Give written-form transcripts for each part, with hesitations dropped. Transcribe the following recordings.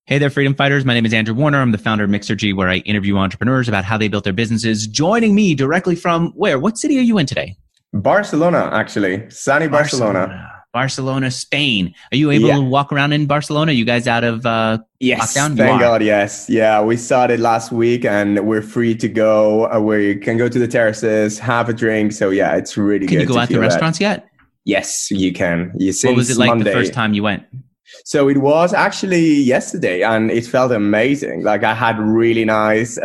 Hey there, freedom fighters. My name is Andrew Warner. I'm the founder of Mixergy, where I interview entrepreneurs about how they built their businesses. Joining me directly from where? What city are you in today? Barcelona, actually. Sunny Barcelona. Barcelona, Spain. Are you able to walk around in Barcelona? You guys out of yes, lockdown? Thank God, yes. Yeah, we started last week and we're free to go. We can go to the terraces, have a drink. So yeah, it's really good. Can you go out to restaurants yet? Yes, you can. What was it like Monday, the first time you went? So it was actually yesterday and it felt amazing. Like I had really nice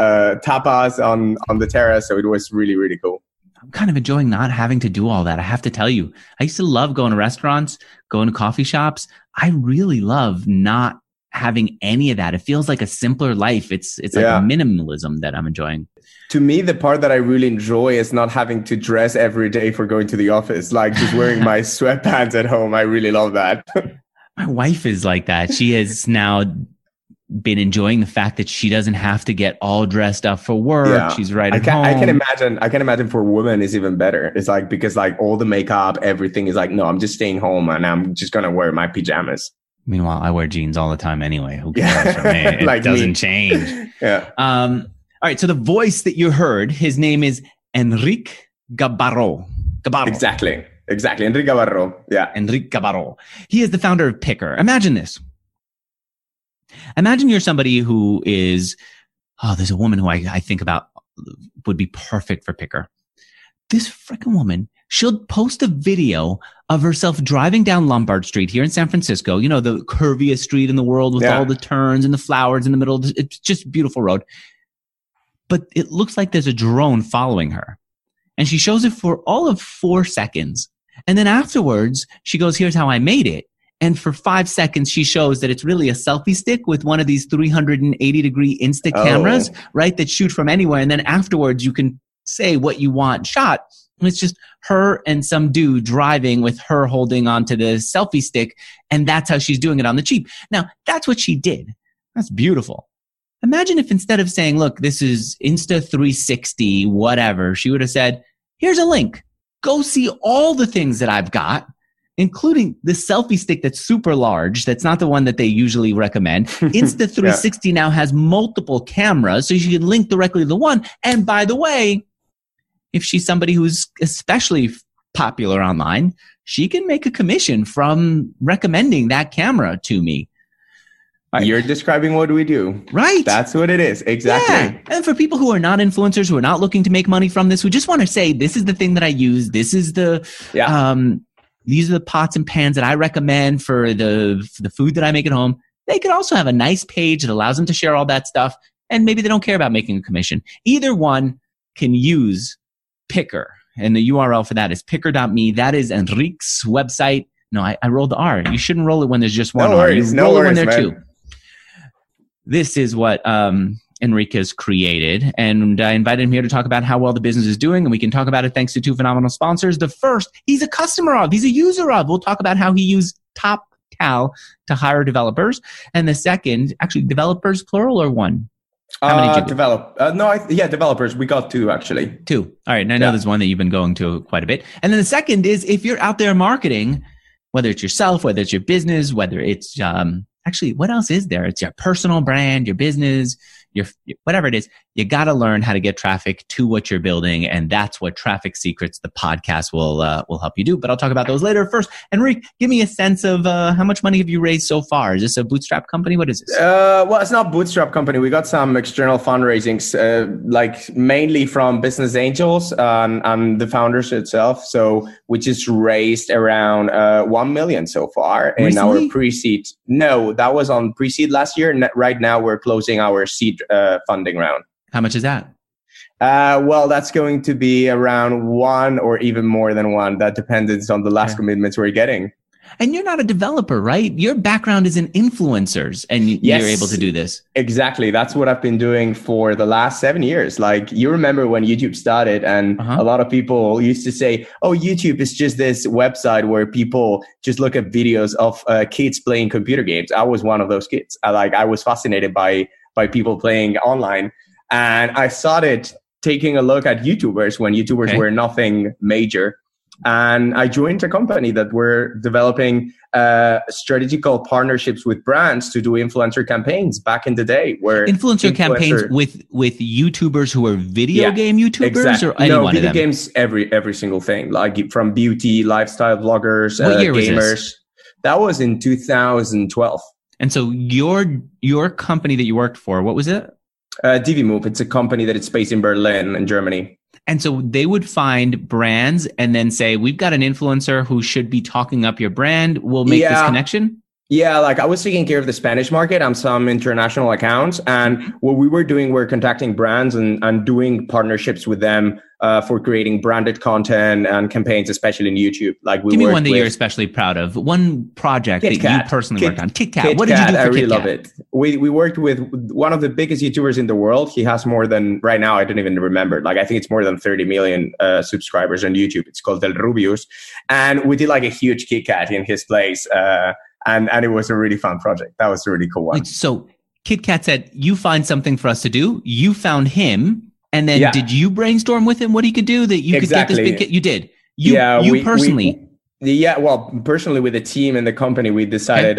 tapas on the terrace. So it was really, really cool. I'm kind of enjoying not having to do all that. I have to tell you, I used to love going to restaurants, going to coffee shops. I really love not having any of that. It feels like a simpler life. It's like a minimalism that I'm enjoying. To me, the part that I really enjoy is not having to dress every day for going to the office. Like just wearing my sweatpants at home. I really love that. My wife is like that. She has now been enjoying the fact that she doesn't have to get all dressed up for work. Yeah. She's right at home. I can imagine for women it's even better. It's like, because like all the makeup, everything is like, no, I'm just staying home and I'm just going to wear my pajamas. Meanwhile, I wear jeans all the time anyway. Who cares for me? It like doesn't change. Yeah. All right. So the voice that you heard, his name is Enric Gabarró. Exactly. Enric Gabarró. Yeah. Enric Gabarró. He is the founder of Picker. Imagine this. Imagine you're somebody who is, there's a woman who I think about would be perfect for Picker. This freaking woman, she'll post a video of herself driving down Lombard Street here in San Francisco. You know, the curviest street in the world with all the turns and the flowers in the middle. It's just a beautiful road. But it looks like there's a drone following her. And she shows it for all of 4 seconds. And then afterwards, she goes, here's how I made it. And for 5 seconds, she shows that it's really a selfie stick with one of these 380-degree Insta cameras, right, that shoot from anywhere. And then afterwards, you can say what you want shot. And it's just her and some dude driving with her holding onto the selfie stick. And that's how she's doing it on the cheap. Now, that's what she did. That's beautiful. Imagine if instead of saying, look, this is Insta 360, whatever, she would have said, here's a link. Go see all the things that I've got, including the selfie stick that's super large. That's not the one that they usually recommend. Insta 360 now has multiple cameras, so you can link directly to the one. And by the way, if she's somebody who's especially popular online, she can make a commission from recommending that camera to me. Right. You're describing what we do. Right. That's what it is. Exactly. Yeah. And for people who are not influencers, who are not looking to make money from this, who just want to say, this is the thing that I use. This is the, these are the pots and pans that I recommend for the food that I make at home. They could also have a nice page that allows them to share all that stuff. And maybe they don't care about making a commission. Either one can use Picker. And the URL for that is picker.me. That is Enric's website. No, I rolled the R. You shouldn't roll it when there's just one R. You roll it when there are two. This is what Enric has created, and I invited him here to talk about how well the business is doing, and we can talk about it thanks to 2 phenomenal sponsors. The first, he's a customer of, he's a user of. We'll talk about how he used TopTal to hire developers. And the second, actually, developers plural or one? How many did you get? Developers. We got 2 actually. 2. All right, and I know there's one that you've been going to quite a bit. And then the second is, if you're out there marketing, whether it's yourself, whether it's your business, whether it's actually, what else is there? It's your personal brand, your business, your whatever it is. You got to learn how to get traffic to what you're building, and that's what Traffic Secrets, the podcast, will help you do. But I'll talk about those later. First, Enric, give me a sense of how much money have you raised so far? Is this a bootstrap company? What is this? Well, it's not a bootstrap company. We got some external fundraisings, like mainly from business angels and the founders itself. So we just raised around 1 million so far in our pre-seed. No, that was on pre-seed last year. Right now, we're closing our seed funding round. How much is that? Well, that's going to be around 1 or even more than 1. That depends on the last commitments we're getting. And you're not a developer, right? Your background is in influencers, and you're able to do this. Exactly. That's what I've been doing for the last 7 years. Like, you remember when YouTube started, and a lot of people used to say, oh, YouTube is just this website where people just look at videos of kids playing computer games. I was one of those kids. I was fascinated by people playing online. And I started taking a look at YouTubers when YouTubers were nothing major. And I joined a company that were developing strategical partnerships with brands to do influencer campaigns back in the day. Where influencer campaigns with YouTubers who are video game YouTubers, or any one of them? Video games, every single thing, like from beauty, lifestyle vloggers, what year gamers. Was this? That was in 2012. And so your company that you worked for, what was it? DVMove. It's a company that is based in Berlin in Germany. And so they would find brands and then say, we've got an influencer who should be talking up your brand. We'll make this connection. Yeah, like I was taking care of the Spanish market on some international accounts. And what we were doing, we're contacting brands and doing partnerships with them for creating branded content and campaigns, especially in YouTube. Like give me one that you're especially proud of. One project that you personally worked on. KitKat. What did you do for KitKat? I really love it. We worked with one of the biggest YouTubers in the world. He has more than, right now, I don't even remember. Like I think it's more than 30 million subscribers on YouTube. It's called Del Rubius. And we did like a huge KitKat in his place. And it was a really fun project. That was a really cool one. So KitKat said, you find something for us to do. You found him. And then did you brainstorm with him what he could do that you could get this big kit? You did. You personally. Personally with the team and the company, we decided,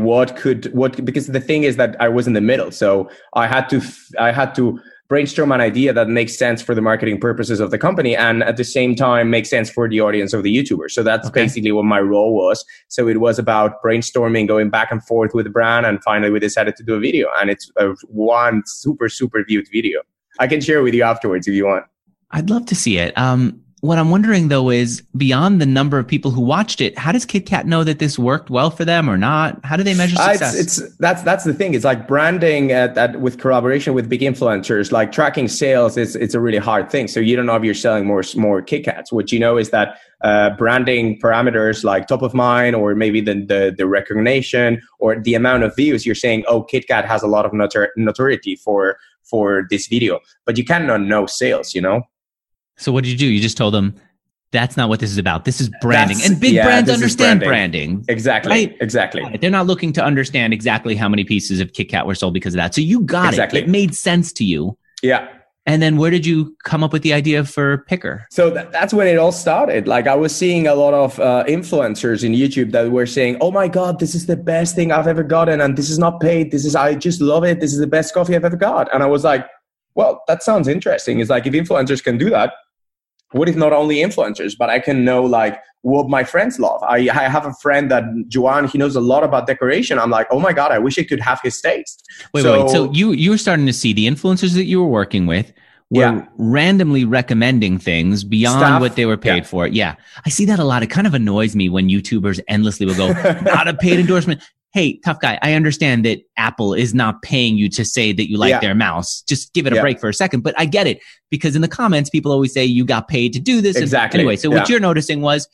because the thing is that I was in the middle. So I had to brainstorm an idea that makes sense for the marketing purposes of the company and at the same time makes sense for the audience of the YouTuber. So that's basically what my role was. So it was about brainstorming, going back and forth with the brand. And finally we decided to do a video, and it's one super, super viewed video. I can share it with you afterwards if you want. I'd love to see it. What I'm wondering though is, beyond the number of people who watched it, how does KitKat know that this worked well for them or not? How do they measure success? That's the thing. It's like branding with collaboration with big influencers, like tracking sales. It's a really hard thing. So you don't know if you're selling more KitKats. What you know is that branding parameters like top of mind, or maybe the recognition or the amount of views. You're saying, oh, KitKat has a lot of notoriety for this video, but you cannot know sales, you know? So what did you do? You just told them, that's not what this is about. This is branding. And big brands understand branding. Exactly. Right? Exactly. They're not looking to understand exactly how many pieces of KitKat were sold because of that. So you got it. It made sense to you. Yeah. And then where did you come up with the idea for Picker? So that's when it all started. Like I was seeing a lot of influencers in YouTube that were saying, oh my God, this is the best thing I've ever gotten. And this is not paid. I just love it. This is the best coffee I've ever got. And I was like, well, that sounds interesting. It's like, if influencers can do that, what if not only influencers, but I can know like what my friends love. I have a friend that Joan, he knows a lot about decoration. I'm like, oh my God, I wish I could have his taste. Wait. So you were starting to see the influencers that you were working with were randomly recommending things beyond what they were paid for. Yeah. I see that a lot. It kind of annoys me when YouTubers endlessly will go, not a paid endorsement. Hey, tough guy, I understand that Apple is not paying you to say that you like their mouse. Just give it a break for a second. But I get it, because in the comments, people always say you got paid to do this. Exactly. Anyway, so what you're noticing was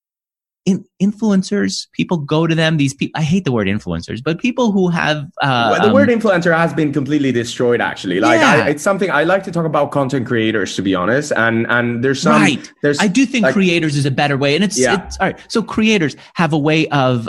influencers, people go to them. These people, I hate the word influencers, but people who have... the word influencer has been completely destroyed, actually. It's something I like to talk about content creators, to be honest. And there's some... Right. I do think creators is a better way. And it's all right. So creators have a way of...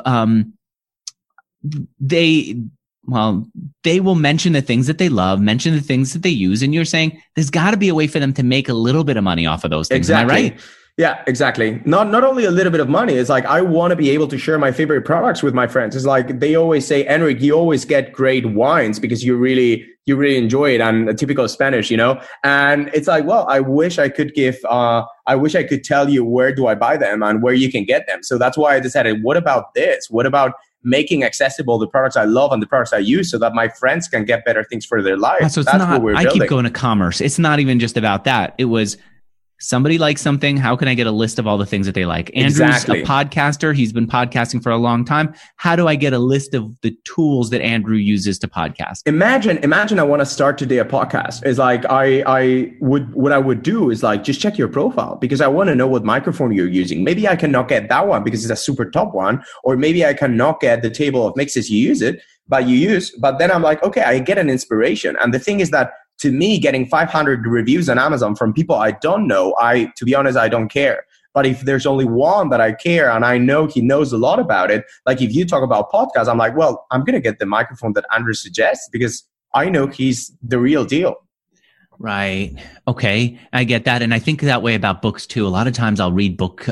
they will mention the things that they love, mention the things that they use. And you're saying there's got to be a way for them to make a little bit of money off of those things. Exactly. Am I right? Yeah, exactly. Not only a little bit of money. It's like, I want to be able to share my favorite products with my friends. It's like, they always say, Enric, you always get great wines because you really enjoy it. And a typical Spanish, you know? And it's like, well, I wish I could tell you where do I buy them and where you can get them. So that's why I decided, what about this? What about making accessible the products I love and the products I use so that my friends can get better things for their lives? So that's what we're building. I keep going to commerce. It's not even just about that. It was, somebody likes something. How can I get a list of all the things that they like? Andrew's a podcaster. He's been podcasting for a long time. How do I get a list of the tools that Andrew uses to podcast? Imagine I want to start today a podcast. It's like, what I would do is like, just check your profile, because I want to know what microphone you're using. Maybe I cannot get that one because it's a super top one, or maybe I cannot get the table of mixes but then I'm like, okay, I get an inspiration. And the thing is that, to me, getting 500 reviews on Amazon from people I don't know, to be honest, I don't care. But if there's only one that I care and I know he knows a lot about it, like if you talk about podcasts, I'm like, well, I'm going to get the microphone that Andrew suggests because I know he's the real deal. Right. Okay. I get that. And I think that way about books too. A lot of times I'll read book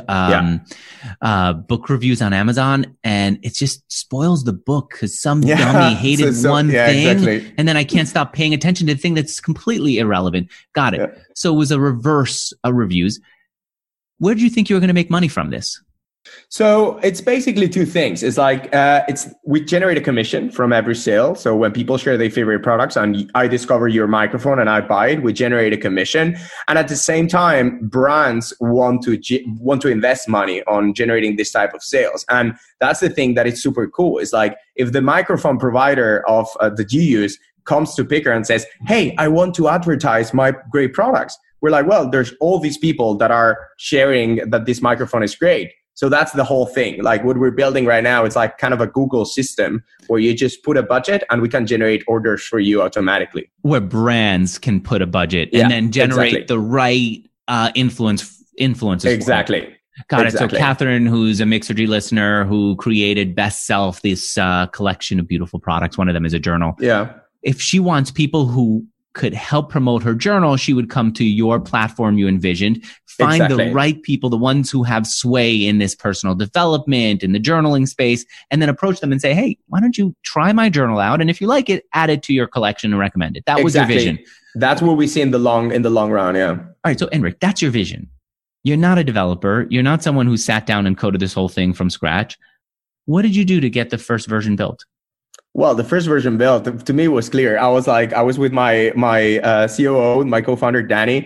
reviews on Amazon and it just spoils the book because some dummy hated one thing. Exactly. And then I can't stop paying attention to the thing that's completely irrelevant. Got it. Yeah. So it was a reverse reviews. Where do you think you were going to make money from this? So it's basically two things. It's like we generate a commission from every sale. So when people share their favorite products and I discover your microphone and I buy it, we generate a commission. And at the same time, brands want to invest money on generating this type of sales. And that's the thing that is super cool. It's like if the microphone provider of that you use comes to Picker and says, "Hey, I want to advertise my great products." We're like, well, there's all these people that are sharing that this microphone is great. So that's the whole thing. Like what we're building right now, it's like kind of a Google system where you just put a budget and we can generate orders for you automatically. Where brands can put a budget and then generate the right influences. Exactly. Got it. So Catherine, who's a Mixergy listener who created Best Self, this collection of beautiful products. One of them is a journal. Yeah. If she wants people who could help promote her journal, she would come to your platform you envisioned, find the right people, the ones who have sway in this personal development, in the journaling space, and then approach them and say, "Hey, why don't you try my journal out? And if you like it, add it to your collection and recommend it." That was your vision. That's what we see in the long run. Yeah. All right. So Enric, that's your vision. You're not a developer. You're not someone who sat down and coded this whole thing from scratch. What did you do to get the first version built? Well, the first version built to me was clear. I was with my COO, my co-founder Danny.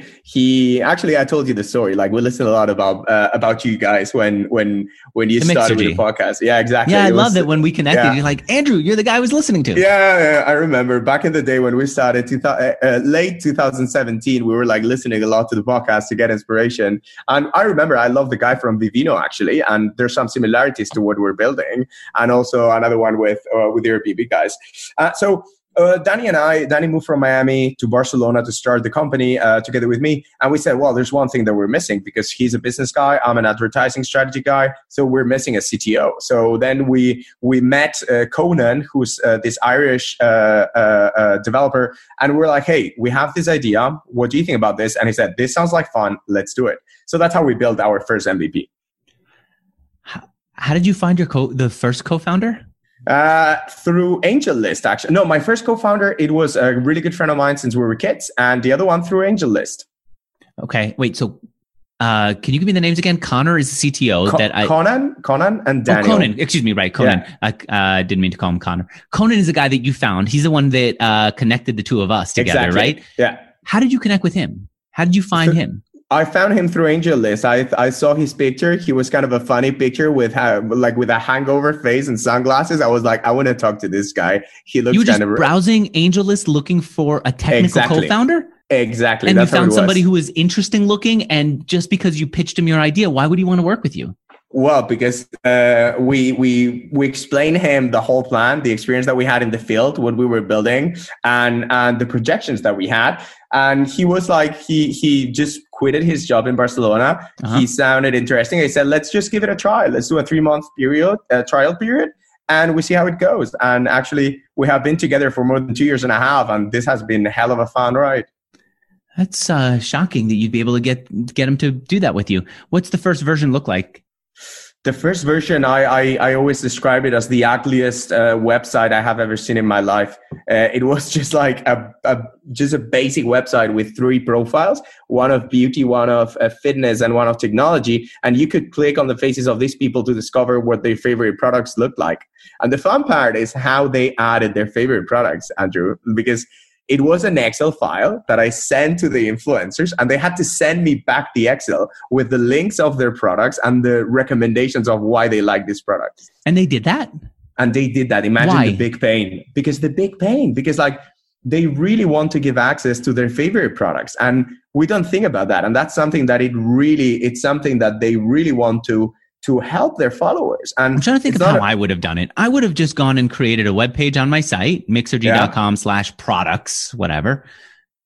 I told you the story. Like we listened a lot about you guys when you started with the podcast. Yeah, exactly. Yeah, I love that when we connected. You're like, Andrew, you're the guy I was listening to. Yeah, I remember back in the day when we started, late 2017. We were like listening a lot to the podcast to get inspiration. And I remember I love the guy from Vivino actually, and there's some similarities to what we're building, and also another one with your big guys. Danny moved from Miami to Barcelona to start the company together with me. And we said, well, there's one thing that we're missing because he's a business guy. I'm an advertising strategy guy. So we're missing a CTO. So then we met Conan, who's this Irish developer. And we're like, hey, we have this idea. What do you think about this? And he said, this sounds like fun. Let's do it. So that's how we built our first MVP. How did you find the first co-founder? Through AngelList, actually. No, my first co-founder, it was a really good friend of mine since we were kids, and the other one through AngelList. Okay, wait. So, can you give me the names again? Connor is the CTO. Conan, and Daniel. Oh, Conan. Excuse me. Right, Conan. Yeah. I didn't mean to call him Connor. Conan is the guy that you found. He's the one that connected the two of us together, right? Yeah. How did you connect with him? How did you find him? I found him through AngelList. I saw his picture. He was kind of a funny picture with a hangover face and sunglasses. I was like, I want to talk to this guy. He looks kind of... You were just browsing AngelList looking for a technical co-founder? Exactly. And you found somebody who was interesting looking, and just because you pitched him your idea, why would he want to work with you? Well, because we explained him the whole plan, the experience that we had in the field, what we were building, and the projections that we had. And he was like, he just quitted his job in Barcelona. Uh-huh. He sounded interesting. I said, let's just give it a try. Let's do a 3-month trial period, and we see how it goes. And actually, we have been together for more than 2 years and a half, and this has been a hell of a fun ride. That's shocking that you'd be able to get him to do that with you. What's the first version look like? The first version, I always describe it as the ugliest website I have ever seen in my life. It was just like a basic website with 3 profiles, one of beauty, one of fitness, and one of technology. And you could click on the faces of these people to discover what their favorite products look like. And the fun part is how they added their favorite products, Andrew, because it was an Excel file that I sent to the influencers, and they had to send me back the Excel with the links of their products and the recommendations of why they like this product. And they did that? And they did that. Imagine why? The big pain. Because like they really want to give access to their favorite products. And we don't think about that. And that's something that it's something that they really want to help their followers. And I'm trying to think of how I would have done it. I would have just gone and created a web page on my site, mixergy.com/products, whatever.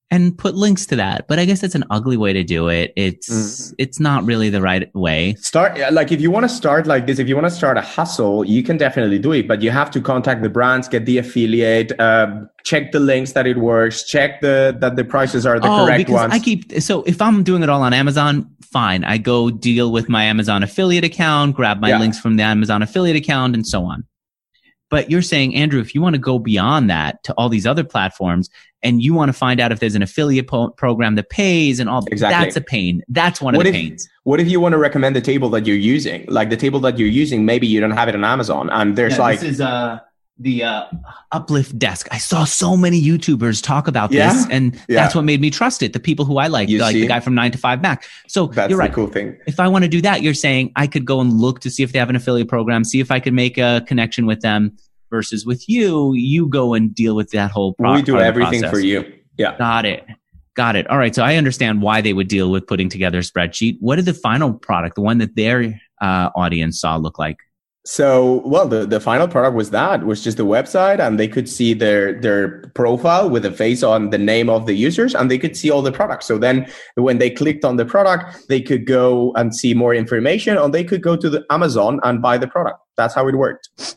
and put links to that. But I guess that's an ugly way to do it. It's not really the right way. Like if you want to start like this, if you want to start a hustle, you can definitely do it, but you have to contact the brands, get the affiliate, check the links that it works, check that the prices are the correct ones. So if I'm doing it all on Amazon, fine. I go deal with my Amazon affiliate account, grab my links from the Amazon affiliate account, and so on. But you're saying, Andrew, if you want to go beyond that to all these other platforms and you want to find out if there's an affiliate program that pays and all, that's a pain. That's one of the pains. What if you want to recommend the table that you're using? Like the table that you're using, maybe you don't have it on Amazon and there's this is the Uplift Desk. I saw so many YouTubers talk about this, and that's what made me trust it. The people who I like the guy from 9 to 5 Mac. So that's you're right. The cool thing. If I want to do that, you're saying I could go and look to see if they have an affiliate program, see if I could make a connection with them. Versus with you go and deal with that whole process. We do everything for you. Yeah. Got it. All right. So I understand why they would deal with putting together a spreadsheet. What did the final product, the one that their audience saw, look like? So, well, the final product was just the website, and they could see their profile with a face on the name of the users, and they could see all the products. So then when they clicked on the product, they could go and see more information, or they could go to the Amazon and buy the product. That's how it worked.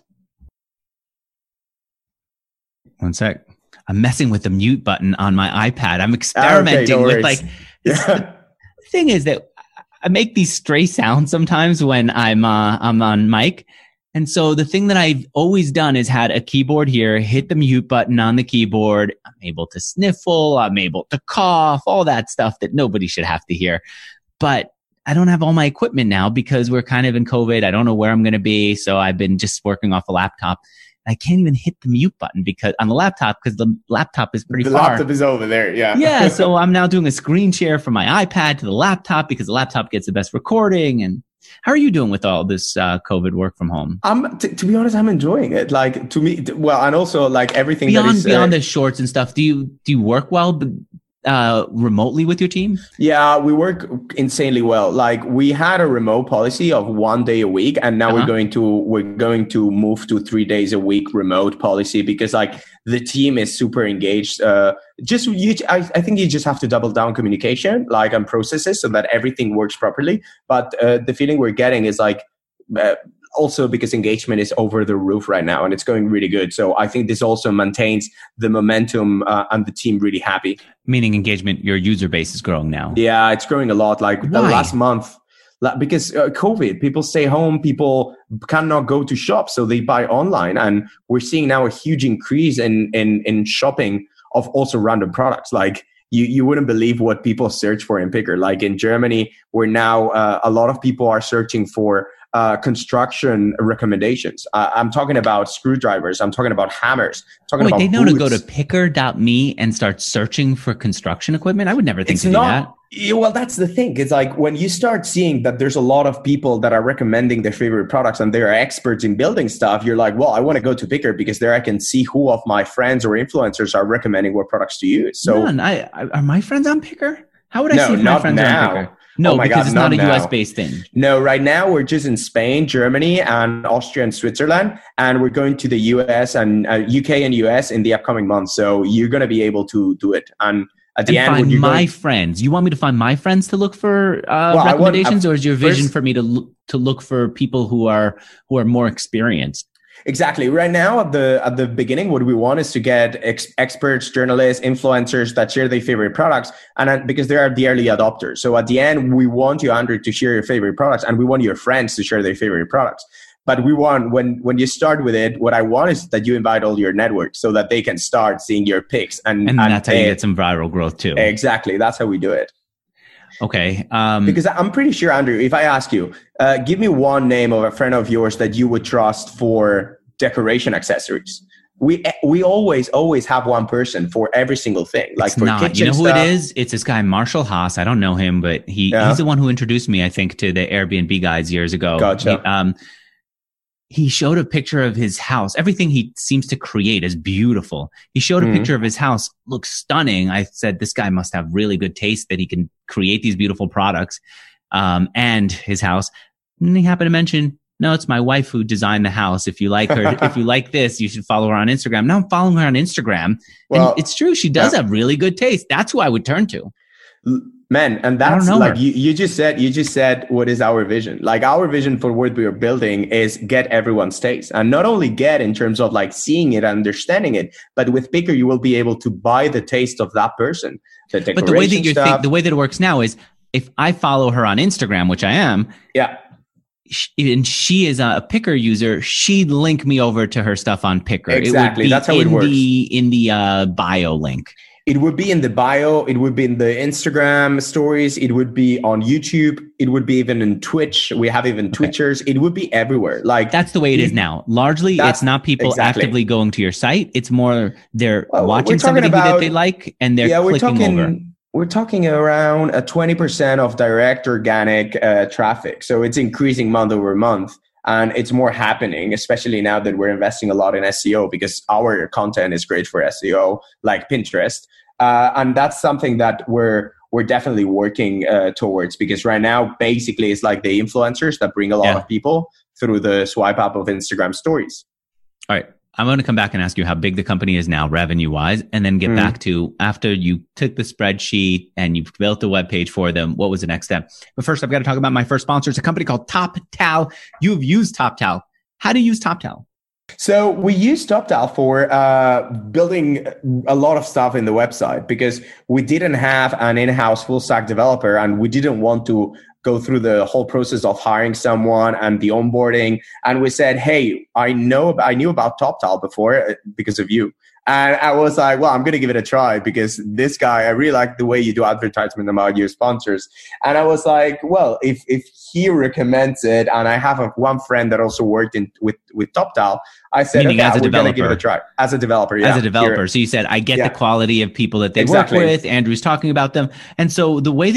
One sec. I'm messing with the mute button on my iPad. I'm experimenting with the thing is that I make these stray sounds sometimes when I'm on mic. And so the thing that I've always done is had a keyboard here, hit the mute button on the keyboard. I'm able to sniffle. I'm able to cough, all that stuff that nobody should have to hear. But I don't have all my equipment now because we're kind of in COVID. I don't know where I'm going to be. So I've been just working off a laptop. I can't even hit the mute button because on the laptop the laptop is pretty far. The laptop is over there, yeah. Yeah, so I'm now doing a screen share from my iPad to the laptop because the laptop gets the best recording. And how are you doing with all this COVID work from home? To be honest, I'm enjoying it. Like to me, and also like everything beyond the shorts and stuff. Do you work well remotely with your team? Yeah, we work insanely well. Like we had a remote policy of 1 day a week, and now we're going to move to 3 days a week remote policy because like the team is super engaged. I think you just have to double down communication, like and processes, so that everything works properly. But the feeling we're getting is like. Also because engagement is over the roof right now and it's going really good. So I think this also maintains the momentum and the team really happy. Meaning engagement, your user base is growing now. Yeah, it's growing a lot. Like the last month, because COVID, people stay home, people cannot go to shops, so they buy online. And we're seeing now a huge increase in shopping of also random products. Like you wouldn't believe what people search for in Picker. Like in Germany, where now a lot of people are searching for construction recommendations. I'm talking about screwdrivers. I'm talking about hammers. They know to go to picker.me and start searching for construction equipment? I would never think to do that. Well, that's the thing. It's like when you start seeing that there's a lot of people that are recommending their favorite products and they're experts in building stuff, you're like, well, I want to go to Picker because there I can see who of my friends or influencers are recommending what products to use. So, are my friends on Picker? How would I see if my friends are on Picker? No, because it's not a US-based thing. No, right now we're just in Spain, Germany, and Austria and Switzerland. And we're going to the US and UK and US in the upcoming months. So you're going to be able to do it. And at the end, find my friends. You want me to find my friends to look for recommendations, or is your vision for me to look for people who are more experienced? Exactly. Right now, at the beginning, what we want is to get experts, journalists, influencers that share their favorite products, and because they are the early adopters. So at the end, we want you, Andrew, to share your favorite products, and we want your friends to share their favorite products. But we want when you start with it, what I want is that you invite all your network so that they can start seeing your picks, and that's how you get some viral growth too. Exactly. That's how we do it. Okay. Because I'm pretty sure, Andrew, if I ask you, give me one name of a friend of yours that you would trust for decoration accessories. We always have one person for every single thing. Like for kitchen you know who stuff. It is? It's this guy, Marshall Haas. I don't know him, but he's the one who introduced me, I think, to the Airbnb guys years ago. Gotcha. He showed a picture of his house. Everything he seems to create is beautiful. He showed a picture of his house. Looks stunning. I said, this guy must have really good taste that he can create these beautiful products, and his house. And he happened to mention No, it's my wife who designed the house. If you like her, if you like this, you should follow her on Instagram. Now I'm following her on Instagram. Well, and it's true. She does have really good taste. That's who I would turn to. Man, and that's like you just said what is our vision. Like our vision for what we are building is get everyone's taste, and not only get in terms of like seeing it, understanding it, but with Picker you will be able to buy the taste of that person. But the way that the way that it works now is if I follow her on Instagram, which I am, and she is a Picker user, she'd link me over to her stuff on Picker. Exactly, that's how it works. In the bio link. It would be in the bio. It would be in the Instagram stories. It would be on YouTube. It would be even in Twitch. We have even Twitchers. It would be everywhere. Like that's the way it is now. Largely, it's not people actively going to your site. It's more they're watching somebody that they like and they're clicking over. We're talking around a 20% of direct organic traffic. So it's increasing month over month. And it's more happening, especially now that we're investing a lot in SEO because our content is great for SEO, like Pinterest. And that's something that we're definitely working towards because right now, basically, it's like the influencers that bring a lot of people through the swipe up of Instagram stories. All right. I'm going to come back and ask you how big the company is now revenue-wise, and then get back to after you took the spreadsheet and you built the web page for them, what was the next step? But first, I've got to talk about my first sponsor. It's a company called TopTal. You've used TopTal. How do you use TopTal? So we use TopTal for building a lot of stuff in the website because we didn't have an in-house full-stack developer and we didn't want to go through the whole process of hiring someone and the onboarding. And we said, hey, I knew about TopTal before because of you. And I was like, well, I'm going to give it a try because this guy, I really like the way you do advertisement about your sponsors. And I was like, well, if he recommends it, and I have one friend that also worked with TopTal, I said, okay, we're going to give it a try. As a developer, yeah. As a developer. Here. So you said, I get the quality of people that they work with. Andrew's talking about them. And so the way that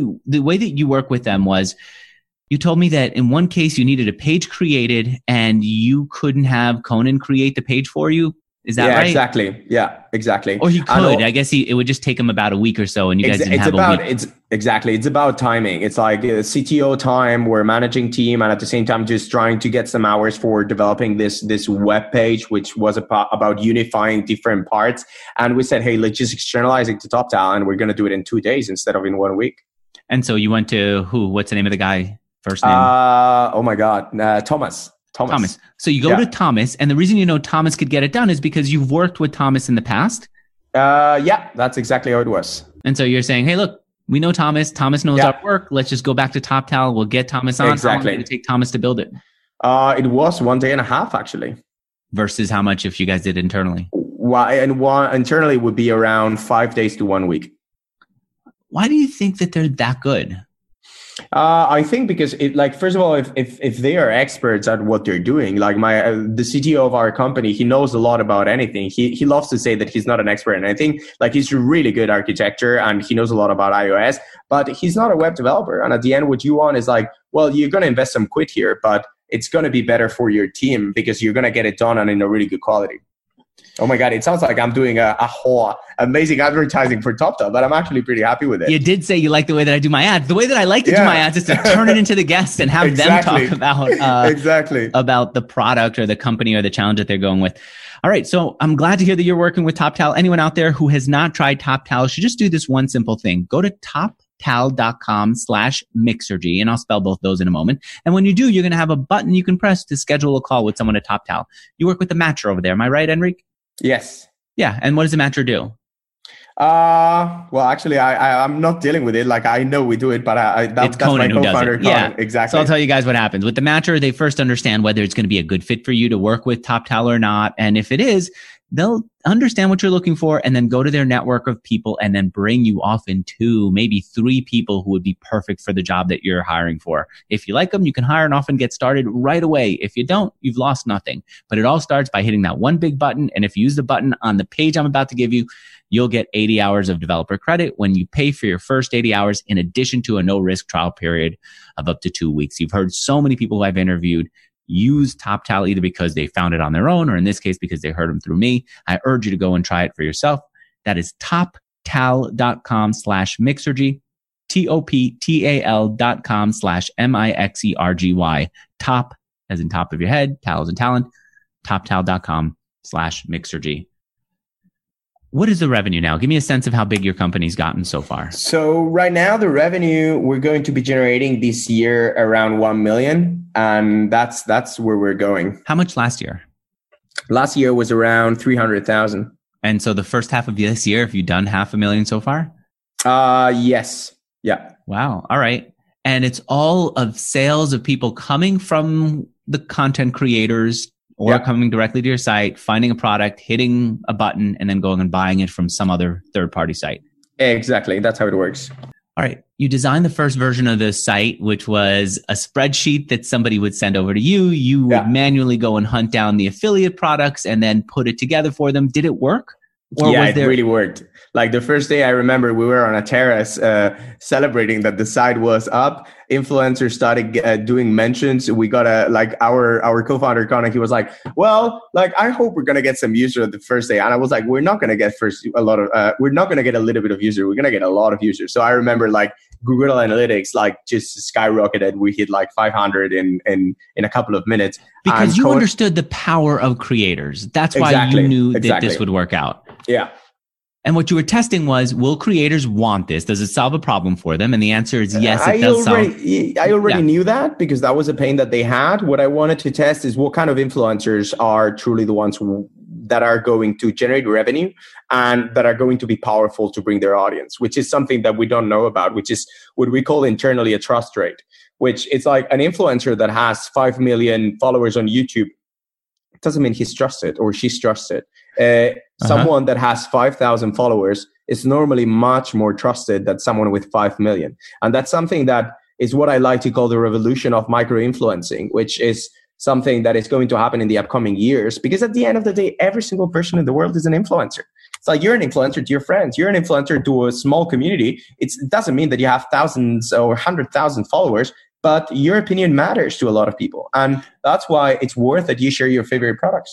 you work with them was, you told me that in one case you needed a page created and you couldn't have Conan create the page for you. Is that right? Exactly. Yeah, exactly. Or he could. I guess it would just take him about a week or so, and you guys didn't have a week. It's about timing. It's like CTO time. We're managing team, and at the same time, just trying to get some hours for developing this web page, which was about unifying different parts. And we said, hey, let's just externalize it to TopTal, and we're going to do it in 2 days instead of in 1 week. And so you went to who? What's the name of the guy? First name? Oh my God, Thomas. So you go to Thomas, and the reason you know Thomas could get it done is because you've worked with Thomas in the past. Yeah, that's exactly how it was. And so you're saying, hey, look, we know Thomas. Thomas knows our work. Let's just go back to TopTal. We'll get Thomas on. Exactly. How long did it take Thomas to build it? It was 1.5 days, actually. Versus how much if you guys did internally? Internally would be around 5 days to 1 week. Why do you think that they're that good? I think because first of all, if they are experts at what they're doing, like the CTO of our company, he knows a lot about anything. He loves to say that he's not an expert, and I think like he's really good architecture and he knows a lot about iOS, but he's not a web developer. And at the end, what you want is like, well, you're going to invest some quid here, but it's going to be better for your team because you're going to get it done and in a really good quality. Oh my God, it sounds like I'm doing a whole amazing advertising for TopTal, but I'm actually pretty happy with it. You did say you like the way that I do my ads. The way that I like to do my ads is to turn it into the guests and have them talk about about the product or the company or the challenge that they're going with. All right, so I'm glad to hear that you're working with TopTal. Anyone out there who has not tried TopTal should just do this one simple thing. Go to toptal.com/Mixergy, and I'll spell both those in a moment. And when you do, you're going to have a button you can press to schedule a call with someone at TopTal. You work with the matcher over there. Am I right, Enrique? Yes. Yeah. And what does the matcher do? Well, actually, I'm not dealing with it. Like, I know we do it, but that's Conan my co-founder. Conan. Yeah, exactly. So I'll tell you guys what happens. With the matcher, they first understand whether it's going to be a good fit for you to work with TopTal or not. And if it is, they'll understand what you're looking for and then go to their network of people and then bring you often 2, maybe 3 people who would be perfect for the job that you're hiring for. If you like them, you can hire and often get started right away. If you don't, you've lost nothing. But it all starts by hitting that one big button. And if you use the button on the page I'm about to give you, you'll get 80 hours of developer credit when you pay for your first 80 hours in addition to a no-risk trial period of up to 2 weeks. You've heard so many people who I've interviewed use TopTal either because they found it on their own or in this case because they heard them through me. I urge you to go and try it for yourself. That is toptal.com/Mixergy, TOPTAL.com/MIXERGY, as in top of your head, towels and talent, toptal.com/mixerg. What is the revenue now? Give me a sense of how big your company's gotten so far. So right now, the revenue we're going to be generating this year around 1 million. And that's where we're going. How much last year? Last year was around 300,000. And so the first half of this year, have you done 500,000 so far? Yes. Yeah. Wow. All right. And it's all of sales of people coming from the content creators or coming directly to your site, finding a product, hitting a button, and then going and buying it from some other third-party site. Exactly. That's how it works. All right. You designed the first version of the site, which was a spreadsheet that somebody would send over to you. You would manually go and hunt down the affiliate products and then put it together for them. Did it work? Or it really worked. Like the first day, I remember we were on a terrace celebrating that the site was up. Influencers started doing mentions. We got our co-founder Connor. He was like, "Well, like I hope we're gonna get some users the first day." And I was like, "We're not gonna get we're not gonna get a little bit of user. We're gonna get a lot of users." So I remember like Google Analytics like just skyrocketed. We hit like 500 in a couple of minutes because you understood the power of creators. That's why you knew that this would work out. Yeah. And what you were testing was, will creators want this? Does it solve a problem for them? And the answer is yes, it does solve. I already knew that because that was a pain that they had. What I wanted to test is what kind of influencers are truly the ones that are going to generate revenue and that are going to be powerful to bring their audience, which is something that we don't know about, which is what we call internally a trust rate, which it's like an influencer that has 5 million followers on YouTube. It doesn't mean he's trusted or she's trusted. Someone that has 5,000 followers is normally much more trusted than someone with 5 million. And that's something that is what I like to call the revolution of micro-influencing, which is something that is going to happen in the upcoming years. Because at the end of the day, every single person in the world is an influencer. It's like you're an influencer to your friends. You're an influencer to a small community. It doesn't mean that you have thousands or 100,000 followers, but your opinion matters to a lot of people. And that's why it's worth that you share your favorite products.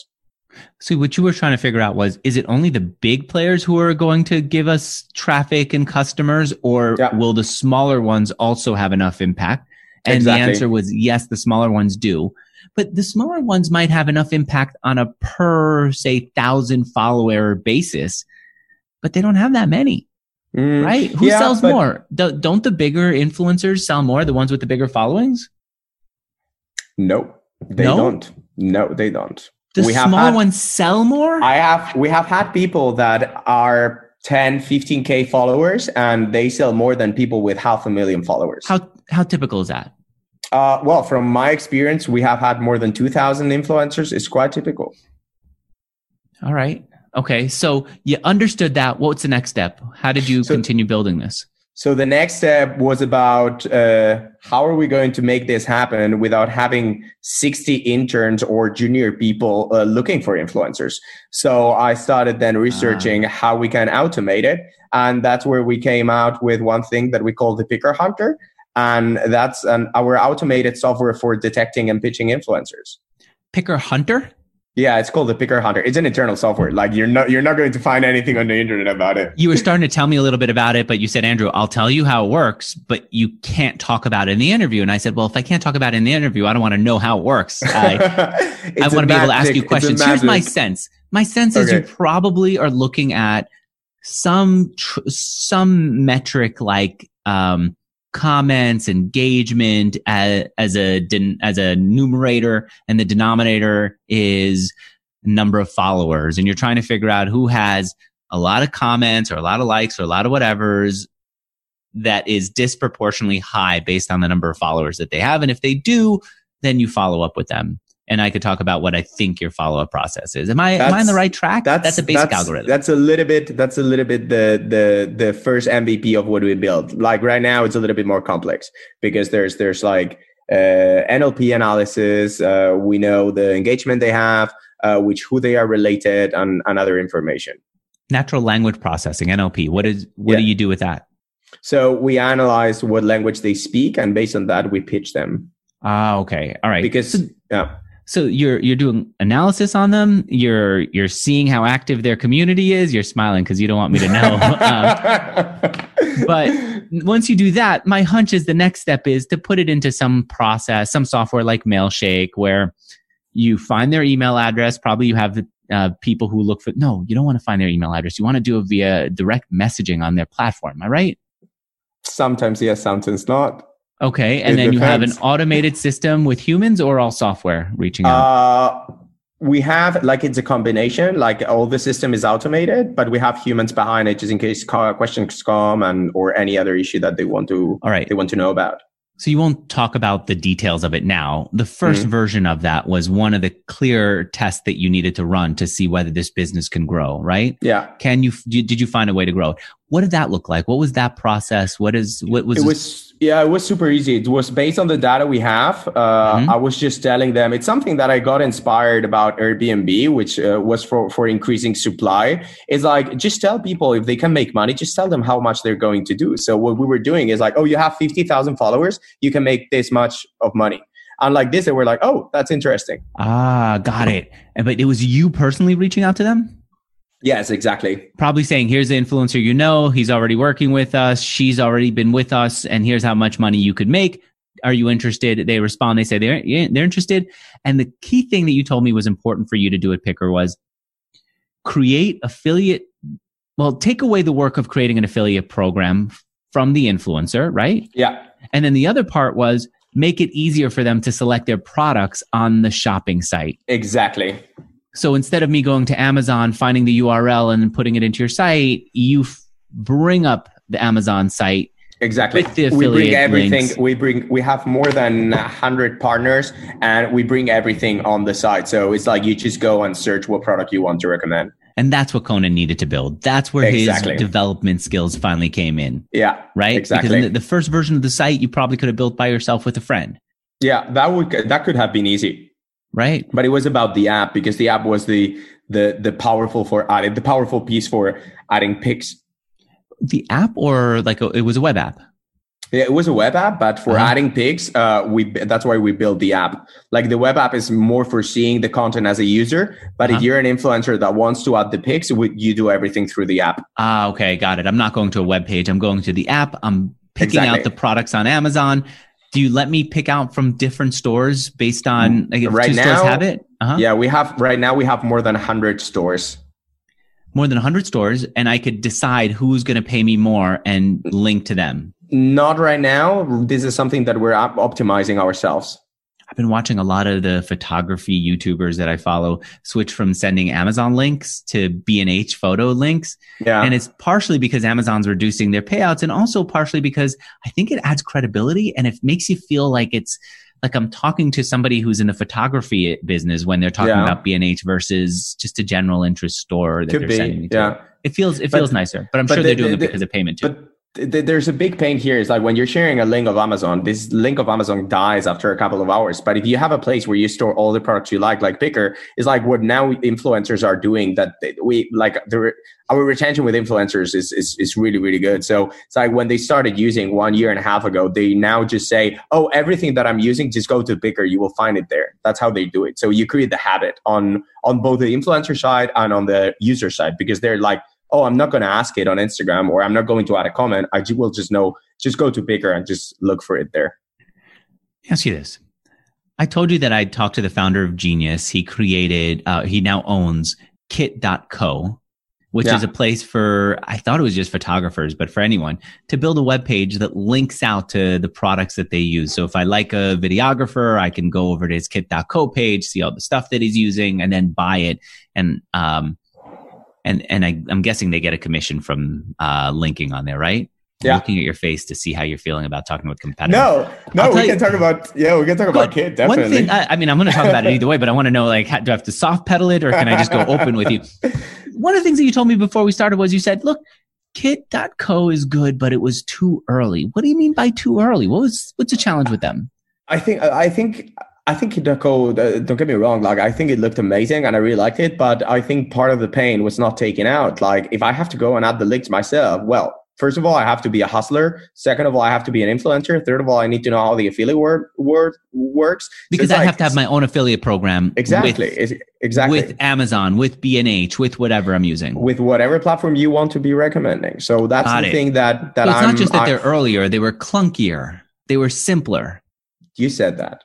So what you were trying to figure out was, is it only the big players who are going to give us traffic and customers, or will the smaller ones also have enough impact? And the answer was yes, the smaller ones do. But the smaller ones might have enough impact on a per, say, 1,000 follower basis, but they don't have that many, right? Who sells more? Don't the bigger influencers sell more, the ones with the bigger followings? No, they don't. No, they don't. The smaller ones sell more? We have had people that are 10, 15K followers and they sell more than people with 500,000 followers. How typical is that? Well, from my experience, we have had more than 2,000 influencers. It's quite typical. All right. Okay. So you understood that. What's the next step? How did you continue building this? So the next step was about how are we going to make this happen without having 60 interns or junior people looking for influencers. So I started then researching how we can automate it. And that's where we came out with one thing that we call the Picker Hunter. And that's our automated software for detecting and pitching influencers. Picker Hunter? Yeah, it's called the Picker Hunter. It's an internal software. Like you're not going to find anything on the internet about it. You were starting to tell me a little bit about it, but you said, Andrew, I'll tell you how it works, but you can't talk about it in the interview. And I said, well, if I can't talk about it in the interview, I don't want to know how it works. I want to be able to ask you questions. Here's my sense. My sense is you probably are looking at some metric like comments, engagement as a numerator, and the denominator is number of followers. And you're trying to figure out who has a lot of comments or a lot of likes or a lot of whatevers that is disproportionately high based on the number of followers that they have. And if they do, then you follow up with them. And I could talk about what I think your follow-up process is. Am I on the right track? That's a basic algorithm. That's a little bit the first MVP of what we build. Like right now, it's a little bit more complex because there's like NLP analysis. We know the engagement they have, who they are related, and other information. Natural language processing, NLP. What do you do with that? So we analyze what language they speak, and based on that, we pitch them. Okay. All right. So you're doing analysis on them. You're seeing how active their community is. You're smiling because you don't want me to know. But once you do that, my hunch is the next step is to put it into some process, some software like Mailshake, where you find their email address. Probably you have people who look for. No, you don't want to find their email address. You want to do it via direct messaging on their platform. Am I right? Sometimes yes, sometimes not. Okay, and then you have an automated system with humans or all software reaching out? We have, like, it's a combination, like all the system is automated, but we have humans behind it just in case questions come or any other issue that they want to know about. So you won't talk about the details of it now. The first version of that was one of the clear tests that you needed to run to see whether this business can grow, right? Yeah. Did you find a way to grow it? What did that look like? What was that process? It was super easy. It was based on the data we have. I was just telling them, it's something that I got inspired about Airbnb, which was for increasing supply. It's like, just tell people if they can make money, just tell them how much they're going to do. So what we were doing is like, oh, you have 50,000 followers, you can make this much of money. And like this, they were like, oh, that's interesting. Got it. But it was you personally reaching out to them? Yes, exactly. Probably saying, here's the influencer he's already working with us, she's already been with us, and here's how much money you could make. Are you interested? They respond, they say they're interested. And the key thing that you told me was important for you to do at Picker was take away the work of creating an affiliate program from the influencer, right? Yeah. And then the other part was make it easier for them to select their products on the shopping site. Exactly. So instead of me going to Amazon, finding the URL and putting it into your site, you bring up the Amazon site. Exactly. With the affiliate links. We have more than 100 partners and we bring everything on the site. So it's like you just go and search what product you want to recommend. And that's what Conan needed to build. That's where his development skills finally came in. Yeah. Right? Exactly. Because the first version of the site, you probably could have built by yourself with a friend. Yeah, that could have been easy. Right. But it was about the app, because the app was the powerful piece for adding pics. The app, or it was a web app? Yeah, it was a web app, but for adding pics, that's why we built the app. Like the web app is more for seeing the content as a user, but if you're an influencer that wants to add the pics, you do everything through the app. Okay, got it. I'm not going to a web page. I'm going to the app. I'm picking out the products on Amazon. Do you let me pick out from different stores based on if right two now, stores have it? Yeah, we have more than 100 stores. More than 100 stores, and I could decide who's going to pay me more and link to them. Not right now. This is something that we're optimizing ourselves. I've been watching a lot of the photography YouTubers that I follow switch from sending Amazon links to B&H photo links. Yeah. And it's partially because Amazon's reducing their payouts, and also partially because I think it adds credibility and it makes you feel like it's like I'm talking to somebody who's in the photography business when they're talking about B&H versus just a general interest store that they're sending me to. Yeah. It feels nicer, but I'm sure they're doing it because of payment too. There's a big pain here. It's like when you're sharing a link of Amazon, this link of Amazon dies after a couple of hours. But if you have a place where you store all the products you like Picker, is like what now influencers are doing, that our retention with influencers is really, really good. So it's like when they started using 1.5 years ago, they now just say, oh, everything that I'm using, just go to Picker. You will find it there. That's how they do it. So you create the habit on both the influencer side and on the user side, because they're like, oh, I'm not going to ask it on Instagram, or I'm not going to add a comment. I will just go to Picker and just look for it there. Let me ask you this. I told you that I talked to the founder of Genius. He now owns kit.co, which is a place for, I thought it was just photographers, but for anyone to build a web page that links out to the products that they use. So if I like a videographer, I can go over to his kit.co page, see all the stuff that he's using, and then buy it. And I'm guessing they get a commission from linking on there, right? Yeah. I'm looking at your face to see how you're feeling about talking with competitors. No, we can talk about Kit, definitely. One thing, I'm going to talk about it either way, but I want to know, do I have to soft pedal it, or can I just go open with you? One of the things that you told me before we started was you said, look, kit.co is good, but it was too early. What do you mean by too early? What's the challenge with them? I think Kit.co, don't get me wrong, I think it looked amazing and I really liked it, but I think part of the pain was not taken out. If I have to go and add the links myself, well, first of all, I have to be a hustler. Second of all, I have to be an influencer. Third of all, I need to know how the affiliate word works. Because I have to have my own affiliate program. Exactly. With Amazon, with B&H, with whatever I'm using. With whatever platform you want to be recommending. So that's the thing that so it's not just that they're earlier, they were clunkier. They were simpler. You said that.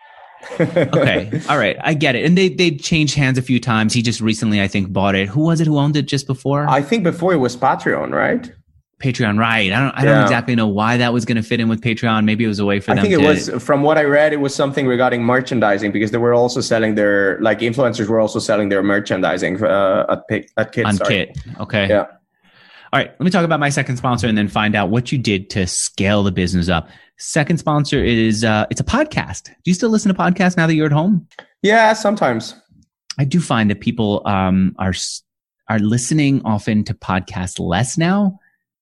Okay. All right. I get it. And they changed hands a few times. He just recently, I think, bought it. Who was it who owned it just before? I think before it was Patreon, right? Patreon, right. I don't exactly know why that was going to fit in with Patreon. Maybe it was a way for them to... I think it was, from what I read, it was something regarding merchandising, because they were also selling their, like, influencers were also selling their merchandising at Kit. On Kit. Okay. Yeah. All right. Let me talk about my second sponsor and then find out what you did to scale the business up. Second sponsor is, it's a podcast. Do you still listen to podcasts now that you're at home? Yeah, sometimes. I do find that people are listening often to podcasts less now.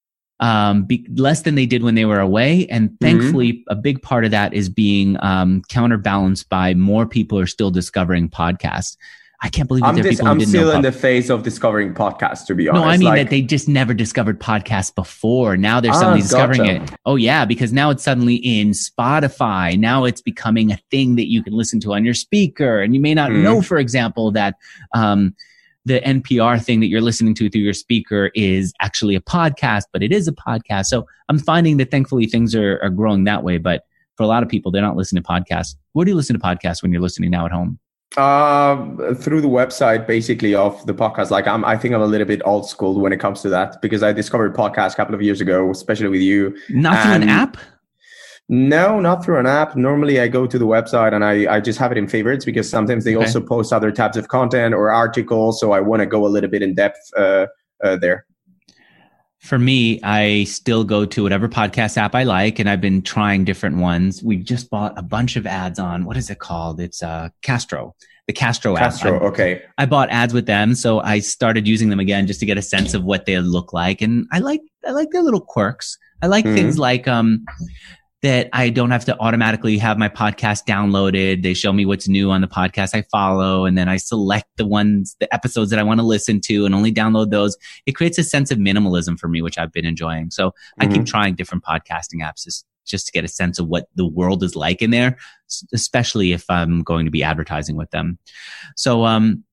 Less than they did when they were away. And thankfully, a big part of that is being counterbalanced by more people are still discovering podcasts. I can't believe that there are people who didn't know. I'm still in the phase of discovering podcasts, to be honest. No, I mean that they just never discovered podcasts before. Now they're suddenly discovering it. Oh, yeah, because now it's suddenly in Spotify. Now it's becoming a thing that you can listen to on your speaker. And you may not know, for example, that the NPR thing that you're listening to through your speaker is actually a podcast, but it is a podcast. So I'm finding that thankfully things are growing that way. But for a lot of people, they're not listening to podcasts. Where do you listen to podcasts when you're listening now at home? Through the website, basically, of the podcast. Like I think I'm a little bit old school when it comes to that, because I discovered podcasts a couple of years ago, especially with you. Not through an app? No, not through an app. Normally I go to the website and I just have it in favorites, because sometimes they also post other types of content or articles. So I want to go a little bit in depth there. For me, I still go to whatever podcast app I like, and I've been trying different ones. We just bought a bunch of ads on, what is it called? It's Castro, the Castro app. Okay. I bought ads with them, so I started using them again just to get a sense of what they look like. And I like their little quirks. I like things like that I don't have to automatically have my podcast downloaded. They show me what's new on the podcast I follow, and then I select the episodes that I want to listen to and only download those. It creates a sense of minimalism for me, which I've been enjoying. So I keep trying different podcasting apps just to get a sense of what the world is like in there, especially if I'm going to be advertising with them. So,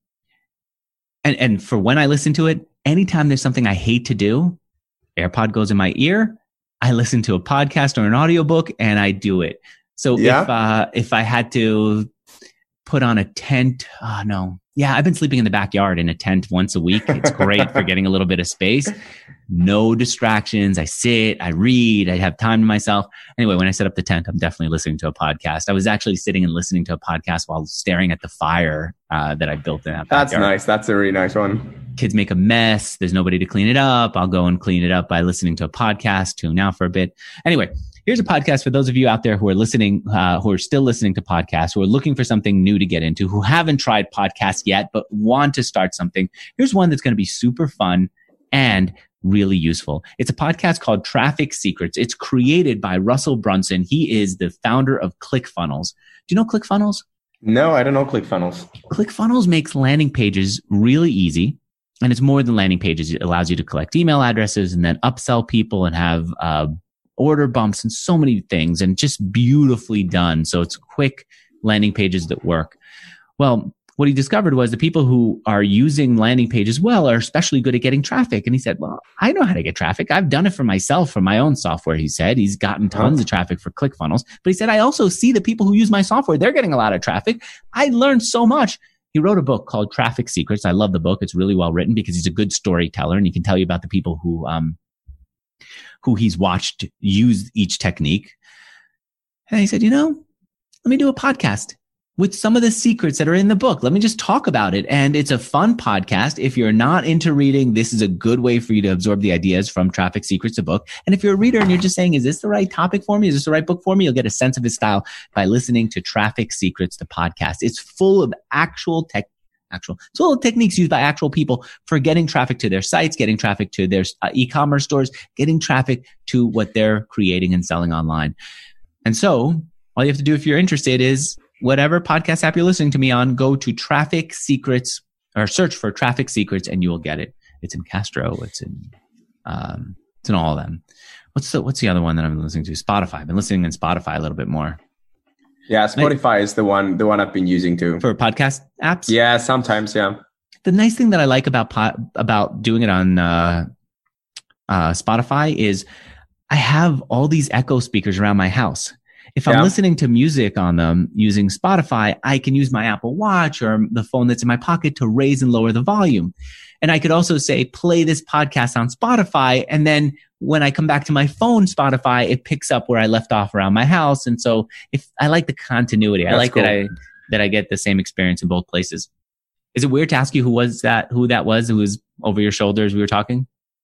and for when I listen to it, anytime there's something I hate to do, AirPod goes in my ear, I listen to a podcast or an audiobook and I do it. So if I had to put on a tent, I've been sleeping in the backyard in a tent once a week. It's great for getting a little bit of space. No distractions. I sit, I read, I have time to myself. Anyway, when I set up the tent, I'm definitely listening to a podcast. I was actually sitting and listening to a podcast while staring at the fire that I built in that backyard. That's nice. That's a really nice one. Kids make a mess. There's nobody to clean it up. I'll go and clean it up by listening to a podcast, tune out for a bit. Anyway, here's a podcast for those of you out there who are listening, who are still listening to podcasts, who are looking for something new to get into, who haven't tried podcasts yet, but want to start something. Here's one that's going to be super fun and really useful. It's a podcast called Traffic Secrets. It's created by Russell Brunson. He is the founder of ClickFunnels. Do you know ClickFunnels? No, I don't know ClickFunnels. ClickFunnels makes landing pages really easy. And it's more than landing pages. It allows you to collect email addresses and then upsell people and have order bumps and so many things, and just beautifully done. So it's quick landing pages that work. Well, what he discovered was the people who are using landing pages well are especially good at getting traffic. And he said, well, I know how to get traffic. I've done it for myself, for my own software. He said he's gotten tons of traffic for ClickFunnels, but he said, I also see the people who use my software. They're getting a lot of traffic. I learned so much. He wrote a book called Traffic Secrets. I love the book. It's really well written because he's a good storyteller, and he can tell you about the people who he's watched use each technique. And he said, let me do a podcast with some of the secrets that are in the book. Let me just talk about it. And it's a fun podcast. If you're not into reading, this is a good way for you to absorb the ideas from Traffic Secrets, the book. And if you're a reader and you're just saying, is this the right topic for me? Is this the right book for me? You'll get a sense of his style by listening to Traffic Secrets, the podcast. It's full of it's full of techniques used by actual people for getting traffic to their sites, getting traffic to their e-commerce stores, getting traffic to what they're creating and selling online. And so all you have to do if you're interested is whatever podcast app you're listening to me on, go to Traffic Secrets or search for Traffic Secrets and you will get it. It's in Castro. It's in It's in all of them. What's the other one that I'm listening to? Spotify. I've been listening in Spotify a little bit more. Yeah, Spotify is the one I've been using too. For podcast apps? Yeah, sometimes, yeah. The nice thing that I like about doing it on Spotify is I have all these Echo speakers around my house. If I'm listening to music on them using Spotify, I can use my Apple Watch or the phone that's in my pocket to raise and lower the volume. And I could also say, play this podcast on Spotify. And then when I come back to my phone, Spotify, it picks up where I left off around my house. And so if I like the continuity, I like cool. that I get the same experience in both places. Is it weird to ask you who that was who was over your shoulder as we were talking?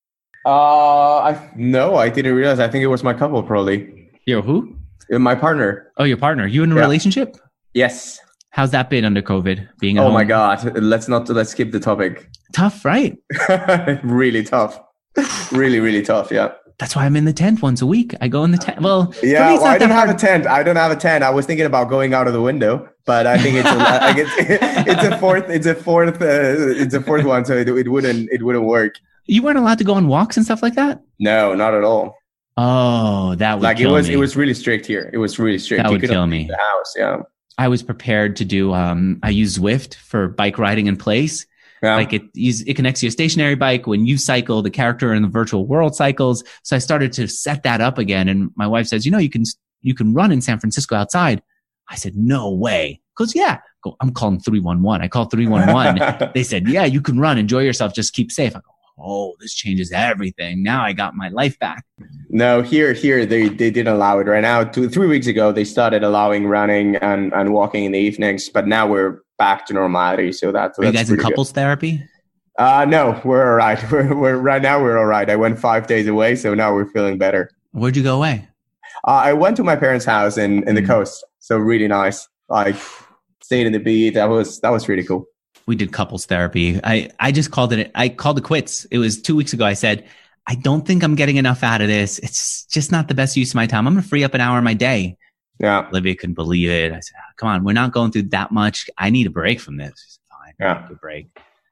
No, I didn't realize. I think it was my couple, probably. Your who? My partner. Oh, your partner. You in a relationship? Yes. How's that been under COVID? Being at home? My God. Let's skip the topic. Tough, right? Really tough. Really, really tough. Yeah. That's why I'm in the tent once a week. I go in the tent. Well, yeah, I don't have a tent. I was thinking about going out of the window, but I think it's a fourth one, so it wouldn't work. You weren't allowed to go on walks and stuff like that? No, not at all. Oh, that would kill me. It was really strict here. It was really strict. That would kill me. The house, yeah. I was prepared to do. I use Zwift for bike riding in place. Yeah. Like it connects to a stationary bike. When you cycle, the character in the virtual world cycles. So I started to set that up again. And my wife says, you can run in San Francisco outside. I said, no way. Because I'm calling 311. I called 311. They said, yeah, you can run. Enjoy yourself. Just keep safe. I go, oh, this changes everything. Now I got my life back. No, here they didn't allow it right now. 3 weeks ago, they started allowing running and walking in the evenings, but now we're back to normality. So that's Are you guys in couples therapy? No, we're all right. We're right now we're all right. I went 5 days away, so now we're feeling better. Where'd you go away? I went to my parents' house in the coast. So really nice. Like stayed in the beach. That was really cool. We did couples therapy. I just called it quits. It was 2 weeks ago. I said, I don't think I'm getting enough out of this. It's just not the best use of my time. I'm going to free up an hour of my day. Yeah. Olivia couldn't believe it. I said, come on, we're not going through that much. I need a break from this. She said, fine. Yeah. A break.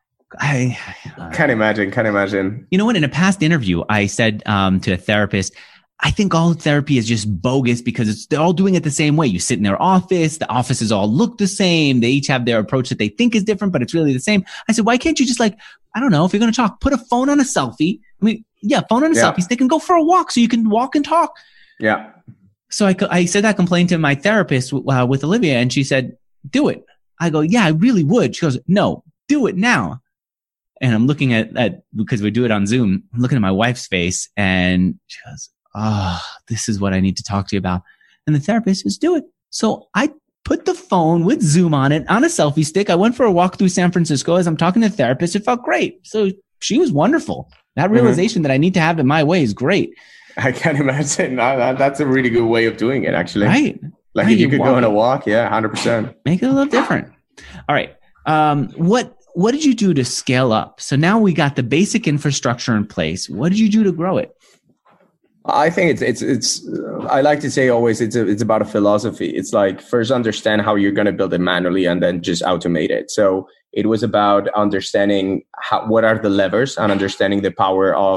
Can't imagine. You know what? In a past interview, I said to a therapist, I think all therapy is just bogus because they're all doing it the same way. You sit in their office. The offices all look the same. They each have their approach that they think is different, but it's really the same. I said, why can't you just I don't know, if you're going to talk, put a phone on a selfie. I mean, phone on a selfie stick and go for a walk so you can walk and talk. Yeah. So I said that complaint to my therapist with Olivia, and she said, do it. I go, yeah, I really would. She goes, no, do it now. And I'm looking at because we do it on Zoom, I'm looking at my wife's face, and she goes, this is what I need to talk to you about. And the therapist says, do it. So I put the phone with Zoom on it on a selfie stick. I went for a walk through San Francisco as I'm talking to the therapist. It felt great. So she was wonderful. That realization that I need to have it my way is great. I can imagine. That's a really good way of doing it, actually. Right. Like if you could go on a walk, 100%. Make it a little different. All right. What did you do to scale up? So now we got the basic infrastructure in place. What did you do to grow it? I think it's I like to say always it's about a philosophy. It's like first understand how you're going to build it manually and then just automate it. So it was about understanding what are the levers and understanding the power of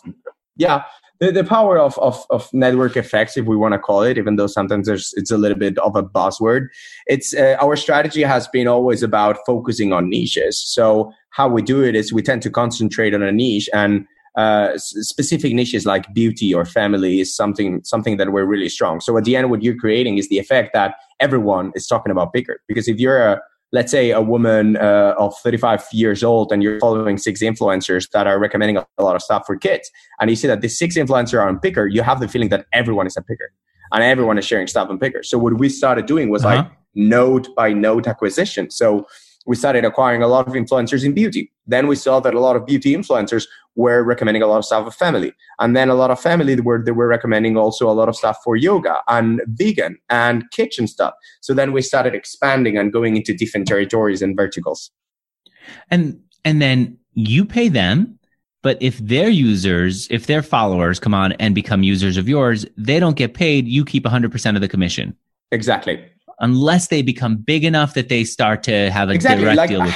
the power of network effects, if we want to call it, even though sometimes it's a little bit of a buzzword. It's our strategy has been always about focusing on niches. So how we do it is we tend to concentrate on a niche, and specific niches like beauty or family is something that we're really strong. So at the end, what you're creating is the effect that everyone is talking about bigger. Because if you're let's say a woman of 35 years old and you're following 6 influencers that are recommending a lot of stuff for kids, and you see that the 6 influencers are on Picker, you have the feeling that everyone is a Picker and everyone is sharing stuff on Picker. So what we started doing was like node by node acquisition. So we started acquiring a lot of influencers in beauty. Then we saw that a lot of beauty influencers were recommending a lot of stuff of family. And then a lot of family they were recommending also a lot of stuff for yoga and vegan and kitchen stuff. So then we started expanding and going into different territories and verticals. And then you pay them, but if their followers come on and become users of yours, they don't get paid. You keep 100% of the commission. Exactly. Unless they become big enough that they start to have a direct deal with you.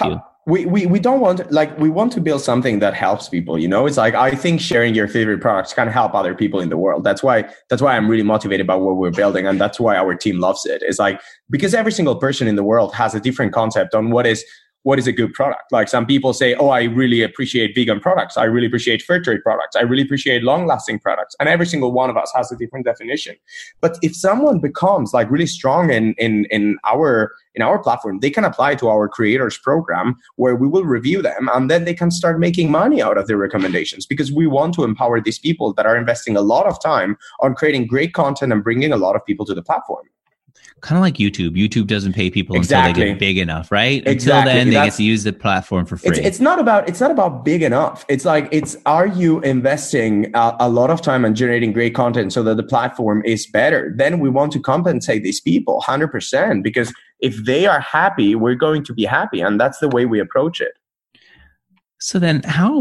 we don't want, like, we want to build something that helps people, you know. It's like, I think sharing your favorite products can help other people in the world. That's why I'm really motivated by what we're building, and that's why our team loves it. It's like, because every single person in the world has a different concept on what is a good product. Like, some people say, oh, I really appreciate vegan products. I really appreciate fair trade products. I really appreciate long lasting products. And every single one of us has a different definition. But if someone becomes like really strong in our platform, they can apply to our creators program, where we will review them, and then they can start making money out of their recommendations, because we want to empower these people that are investing a lot of time on creating great content and bringing a lot of people to the platform. Kind of like YouTube. YouTube doesn't pay people Exactly. until they get big enough, right? Exactly. Until then, they get to use the platform for free. It's not about big enough. It's like, are you investing a lot of time on generating great content so that the platform is better? Then we want to compensate these people 100%, because if they are happy, we're going to be happy, and that's the way we approach it. So then,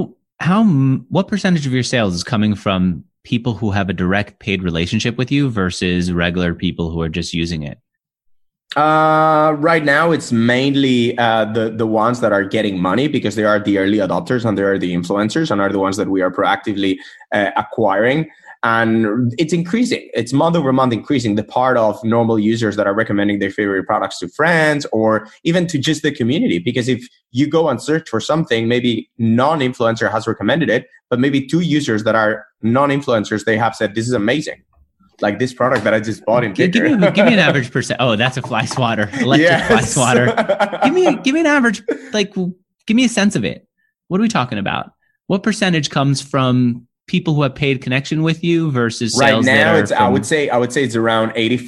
what percentage of your sales is coming from people who have a direct paid relationship with you versus regular people who are just using it? Right now, it's mainly the ones that are getting money, because they are the early adopters and they are the influencers and are the ones that we are proactively acquiring. And it's increasing. It's month over month increasing, the part of normal users that are recommending their favorite products to friends or even to just the community. Because if you go and search for something, maybe non-influencer has recommended it, but maybe 2 users that are non-influencers, they have said, this is amazing. Like this product that I just bought in Picker. Give me an average percent. Oh, that's a fly swatter. Electric fly swatter. Give me an average, like, give me a sense of it. What are we talking about? What percentage comes from people who have paid connection with you versus sales? Right now, I would say it's around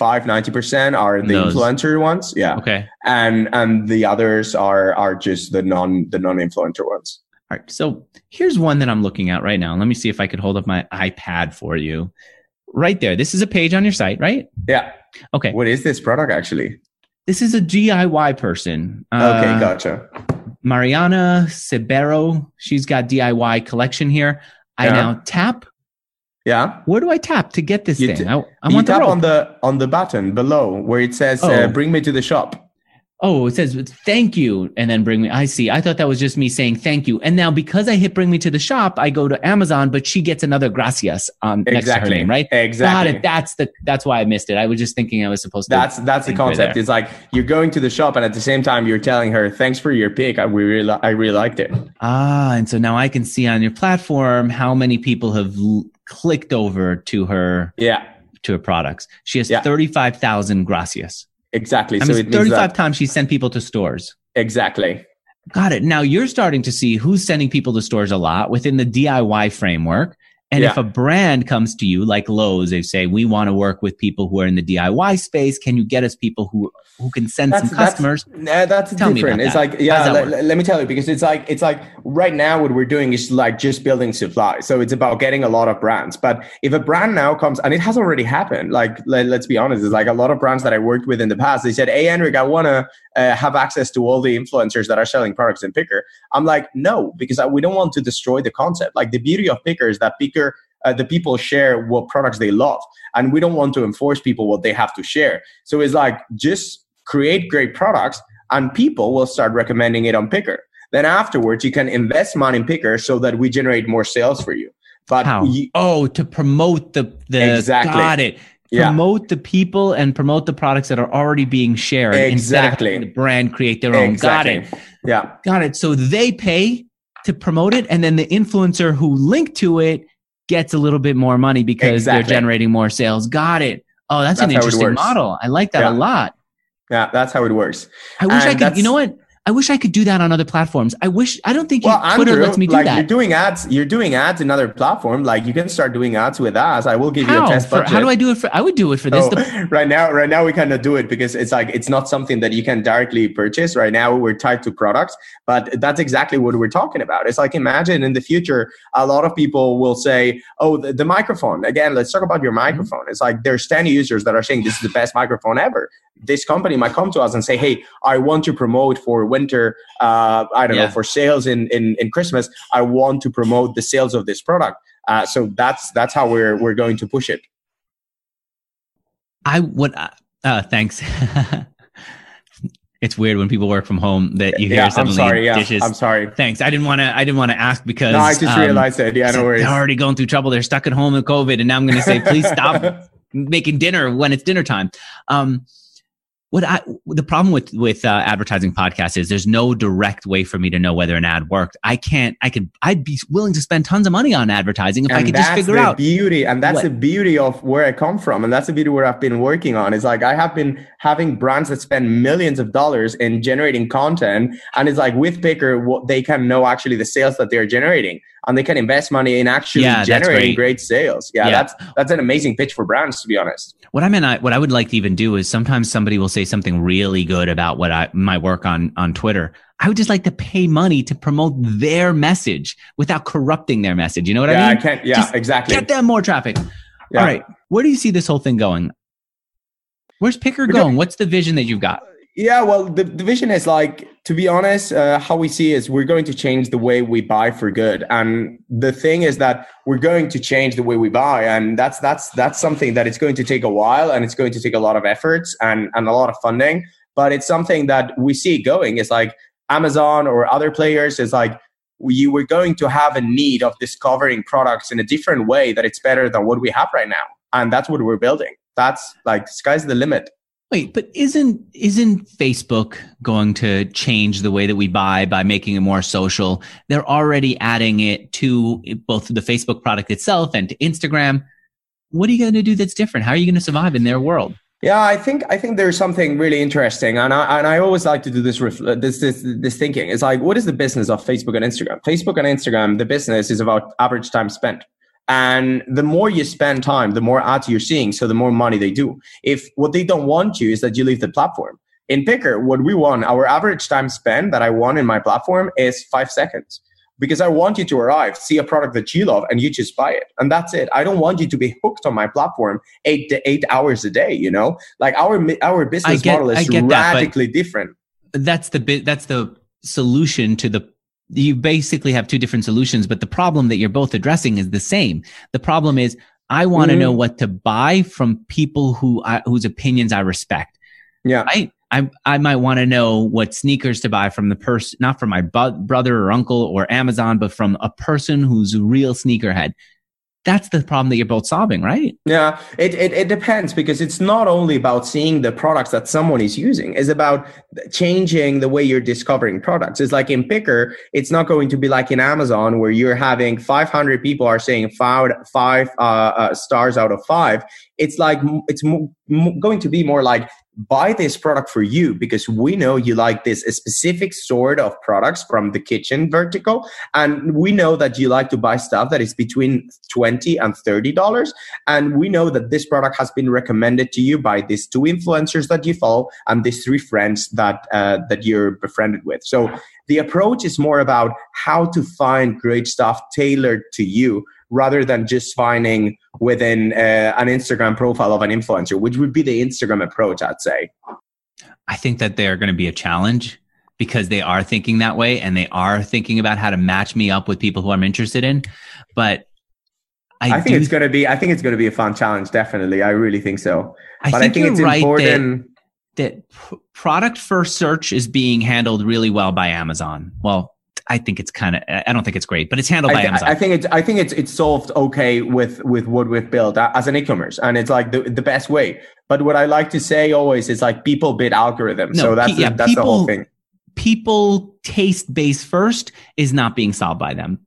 85-90% are the influencer ones. Yeah. Okay. And the others are just the non-influencer ones. All right. So here's one that I'm looking at right now. Let me see if I could hold up my iPad for you. Right there. This is a page on your site, right? Yeah. Okay. What is this product actually? This is a DIY person. Okay, gotcha. Mariana Cebero. She's got DIY collection here. I now tap. Yeah. Where do I tap to get this thing? I you want tap the rope. on the button below where it says bring me to the shop. Oh, it says thank you and then bring me. I see. I thought that was just me saying thank you. And now because I hit bring me to the shop, I go to Amazon, but she gets another gracias next to her name, right? Exactly. Got it. That's why I missed it. I was just thinking I was supposed to. That's the concept. It's like you're going to the shop and at the same time you're telling her, thanks for your pick. I really liked it. And so now I can see on your platform how many people have clicked over to her. Yeah. To her products. She has 35,000 gracias. Exactly. So it 35 times she sent people to stores. Exactly. Got it. Now you're starting to see who's sending people to stores a lot within the DIY framework. And if a brand comes to you like Lowe's, they say, we want to work with people who are in the DIY space. Can you get us people who can send some customers? That's different. It's like, let me tell you, because it's like right now what we're doing is like just building supply. So it's about getting a lot of brands. But if a brand now comes, and it has already happened, like, let's be honest, it's like a lot of brands that I worked with in the past, they said, hey, Henrik, I want to have access to all the influencers that are selling products in Picker. I'm like, no, because we don't want to destroy the concept. Like the beauty of Picker is that the people share what products they love, and we don't want to enforce people what they have to share. So it's like, just create great products and people will start recommending it on Picker. Then afterwards, you can invest money in Picker so that we generate more sales for you. But how? To promote the exactly. Got it. Promote the people and promote the products that are already being shared. Exactly. Instead of having the brand create their own. Exactly. Got it. Yeah. Got it. So they pay to promote it, and then the influencer who linked to it gets a little bit more money because they're generating more sales. Got it. Oh, that's an interesting model. I like that a lot. Yeah, that's how it works. I wish I could, you know what? I wish I could do that on other platforms. I don't think Twitter lets me do that. You're doing ads in other platform. Like you can start doing ads with us. I will give you a test budget. How do I do it I would do it for this. Right now we cannot do it because it's not something that you can directly purchase. Right now we're tied to products, but that's exactly what we're talking about. It's like, imagine in the future, a lot of people will say, oh, the microphone. Again, let's talk about your microphone. Mm-hmm. It's like there's 10 users that are saying this is the best microphone ever. This company might come to us and say, hey, I want to promote for winter, for sales in Christmas. I want to promote the sales of this product. So that's how we're going to push it. I would, thanks. It's weird when people work from home that you hear Yeah, I'm suddenly sorry. Yeah, dishes. I'm sorry. Thanks. I didn't want to ask because No, I just realized it. Yeah, no worries. They're already going through trouble. They're stuck at home with COVID, and now I'm going to say, please stop making dinner when it's dinner time. The problem with advertising podcasts is there's no direct way for me to know whether an ad worked. I'd be willing to spend tons of money on advertising if I could just figure out beauty. And that's the beauty of where I come from. And that's the beauty where I've been working on. It's like, I have been having brands that spend millions of dollars in generating content. And it's like with Picker, what they can know actually the sales that they're generating, and they can invest money in actually generating great sales. Yeah. That's an amazing pitch for brands, to be honest. What I would like to even do is sometimes somebody will say something really good about my work on Twitter. I would just like to pay money to promote their message without corrupting their message. You know what I mean? Exactly. Get them more traffic. Yeah. All right. Where do you see this whole thing going? Where's Picker going? What's the vision that you've got? Yeah, well, the vision is like, to be honest, how we see is we're going to change the way we buy for good. And the thing is that we're going to change the way we buy. And that's something that it's going to take a while, and it's going to take a lot of efforts and a lot of funding. But it's something that we see going. It's like Amazon or other players is like, you were going to have a need of discovering products in a different way that it's better than what we have right now. And that's what we're building. That's like, sky's the limit. Wait, but isn't Facebook going to change the way that we buy by making it more social? They're already adding it to both the Facebook product itself and to Instagram. What are you going to do that's different? How are you going to survive in their world? Yeah, I think there's something really interesting, and I always like to do this thinking. It's like, what is the business of Facebook and Instagram? Facebook and Instagram, the business is about average time spent. And the more you spend time, the more ads you're seeing, so the more money they do. If what they don't want you is that you leave the platform. In Picker, what we want, our average time spent that I want in my platform is 5 seconds. Because I want you to arrive, see a product that you love, and you just buy it. And that's it. I don't want you to be hooked on my platform 8 to 8 hours a day, you know? Like our business model is radically different. That's the solution to you basically have two different solutions, but the problem that you're both addressing is the same. The problem is I want to know what to buy from people whose opinions I respect. Yeah. I might want to know what sneakers to buy from the person, not from my brother or uncle or Amazon, but from a person who's a real sneakerhead. That's the problem that you're both solving, right? Yeah, it depends, because it's not only about seeing the products that someone is using. It's about changing the way you're discovering products. It's like in Picker, it's not going to be like in Amazon where you're having 500 people are saying five stars out of 5. It's like, it's going to be more like, buy this product for you because we know you like this specific sort of products from the kitchen vertical. And we know that you like to buy stuff that is between $20 and $30. And we know that this product has been recommended to you by these 2 influencers that you follow and these 3 friends that you're befriended with. So the approach is more about how to find great stuff tailored to you, rather than just finding within an Instagram profile of an influencer, which would be the Instagram approach, I'd say. I think that they're going to be a challenge because they are thinking that way and they are thinking about how to match me up with people who I'm interested in. But I think it's going to be a fun challenge. Definitely. I really think so. I think it's right important that product first search is being handled really well by Amazon. Well, I think it's I don't think it's great, but it's handled by Amazon. I think it's solved okay with what we've built as an e-commerce, and it's like the best way. But what I like to say always is like people bid algorithm. So that's the whole thing. People taste base first is not being solved by them.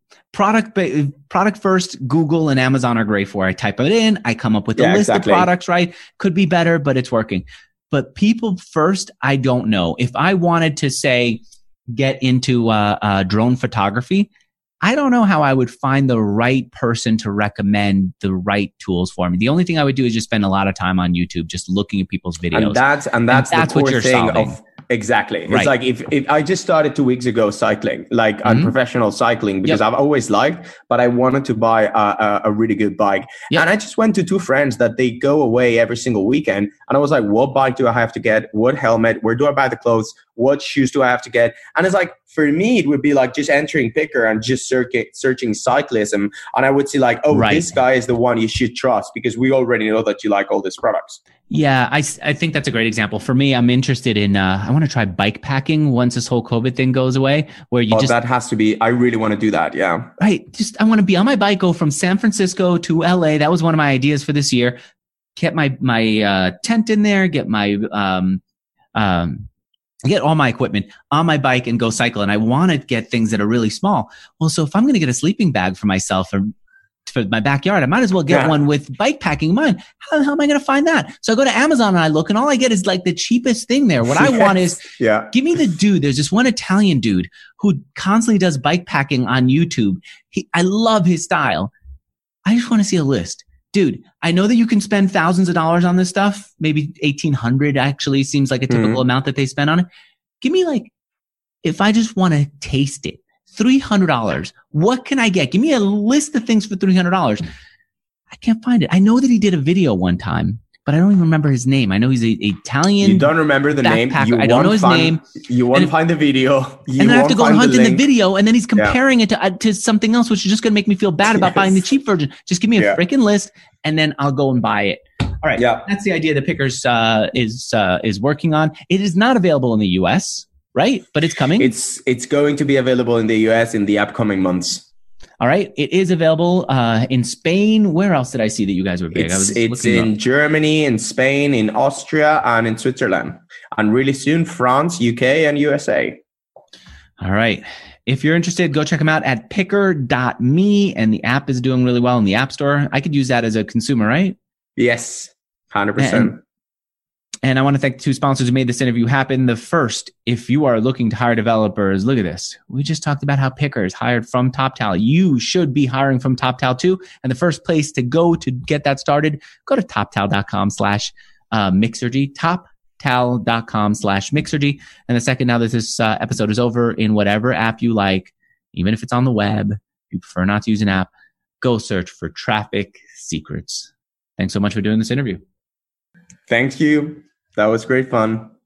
Product first, Google and Amazon are great for. I type it in, I come up with a list of products, right? Could be better, but it's working. But people first, I don't know. If I wanted to say, get into drone photography, I don't know how I would find the right person to recommend the right tools for me. The only thing I would do is just spend a lot of time on YouTube, just looking at people's videos. And that's the core what you're thing solving. Exactly. Right. It's like if I just started 2 weeks ago cycling, like unprofessional cycling, because I've always liked, but I wanted to buy a really good bike. Yep. And I just went to 2 friends that they go away every single weekend. And I was like, what bike do I have to get? What helmet? Where do I buy the clothes? what shoes do I have to get? And it's like, for me, it would be like just entering Picker and just searching cyclism. And I would see like, oh, this guy is the one you should trust because we already know that you like all these products. Yeah, I think that's a great example. For me, I'm interested in, I want to try bike packing once this whole COVID thing goes away, where you that has to be, I really want to do that. Yeah. Right. I want to be on my bike, go from San Francisco to LA. That was one of my ideas for this year. Get my tent in there, get all my equipment on my bike and go cycle. And I want to get things that are really small. Well, so if I'm going to get a sleeping bag for myself or for my backyard, I might as well get one with bike packing in mind. How the hell am I going to find that? So I go to Amazon and I look, and all I get is like the cheapest thing there. What I want is, give me the dude. There's this one Italian dude who constantly does bike packing on YouTube. I love his style. I just want to see a list. Dude, I know that you can spend thousands of dollars on this stuff. Maybe 1,800 actually seems like a typical amount that they spend on it. Give me like, if I just want to taste it, $300. What can I get? Give me a list of things for $300. I can't find it. I know that he did a video one time, but I don't even remember his name. I know he's an Italian. You don't remember the name. I don't know his name. You won't find the video. And then I have to go hunt in the video, and then he's comparing it to something else, which is just going to make me feel bad about buying the cheap version. Just give me a freaking list, and then I'll go and buy it. All right. Yeah. That's the idea that Pickers is working on. It is not available in the US, right? But it's coming. It's going to be available in the US in the upcoming months. All right. It is available in Spain. Where else did I see that you guys were big? It's in Germany, in Spain, in Austria, and in Switzerland. And really soon, France, UK, and USA. All right. If you're interested, go check them out at picker.me. And the app is doing really well in the App Store. I could use that as a consumer, right? Yes, 100%. And I want to thank the two sponsors who made this interview happen. The first, if you are looking to hire developers, look at this. We just talked about how Picker is hired from TopTal. You should be hiring from TopTal too. And the first place to go to get that started, go to toptal.com/Mixergy, toptal.com/Mixergy. And the second, now that this episode is over, in whatever app you like, even if it's on the web, if you prefer not to use an app, go search for Traffic Secrets. Thanks so much for doing this interview. Thank you. That was great fun.